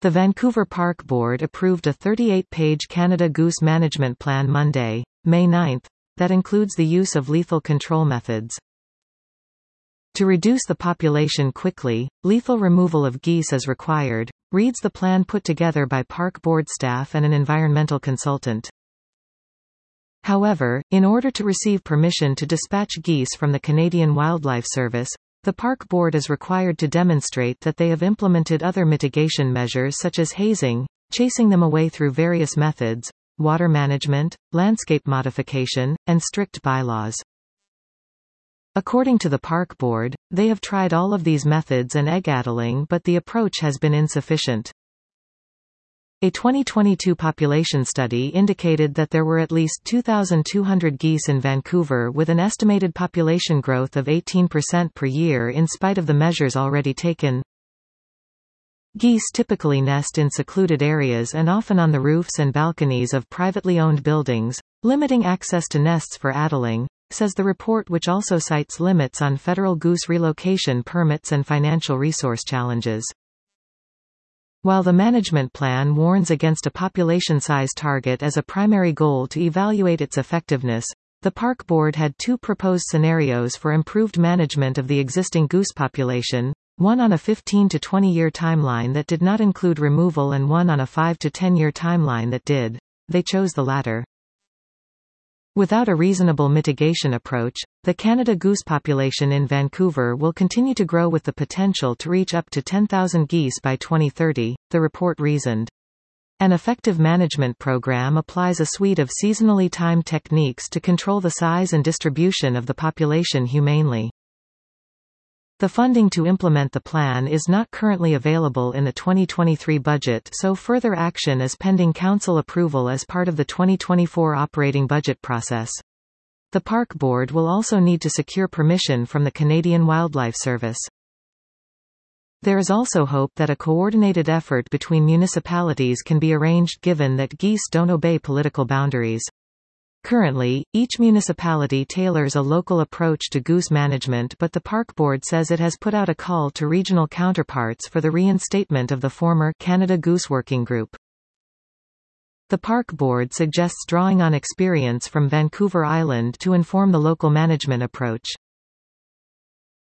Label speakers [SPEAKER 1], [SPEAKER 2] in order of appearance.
[SPEAKER 1] The Vancouver Park Board approved a 38-page Canada Goose Management Plan Monday, May 9, that includes the use of lethal control methods. To reduce the population quickly, lethal removal of geese is required, reads the plan put together by Park Board staff and an environmental consultant. However, in order to receive permission to dispatch geese from the Canadian Wildlife Service, the Park Board is required to demonstrate that they have implemented other mitigation measures such as hazing, chasing them away through various methods, water management, landscape modification, and strict bylaws. According to the Park Board, they have tried all of these methods and egg-addling, but the approach has been insufficient. A 2022 population study indicated that there were at least 2,200 geese in Vancouver, with an estimated population growth of 18% per year in spite of the measures already taken. Geese typically nest in secluded areas and often on the roofs and balconies of privately owned buildings, limiting access to nests for addling, says the report, which also cites limits on federal goose relocation permits and financial resource challenges. While the management plan warns against a population size target as a primary goal to evaluate its effectiveness, the Park Board had two proposed scenarios for improved management of the existing goose population, one on a 15 to 20-year timeline that did not include removal and one on a 5 to 10-year timeline that did. They chose the latter. Without a reasonable mitigation approach, the Canada goose population in Vancouver will continue to grow with the potential to reach up to 10,000 geese by 2030, the report reasoned. An effective management program applies a suite of seasonally timed techniques to control the size and distribution of the population humanely. The funding to implement the plan is not currently available in the 2023 budget, so further action is pending council approval as part of the 2024 operating budget process. The Park Board will also need to secure permission from the Canadian Wildlife Service. There is also hope that a coordinated effort between municipalities can be arranged given that geese don't obey political boundaries. Currently, each municipality tailors a local approach to goose management, but the Park Board says it has put out a call to regional counterparts for the reinstatement of the former Canada Goose Working Group. The Park Board suggests drawing on experience from Vancouver Island to inform the local management approach.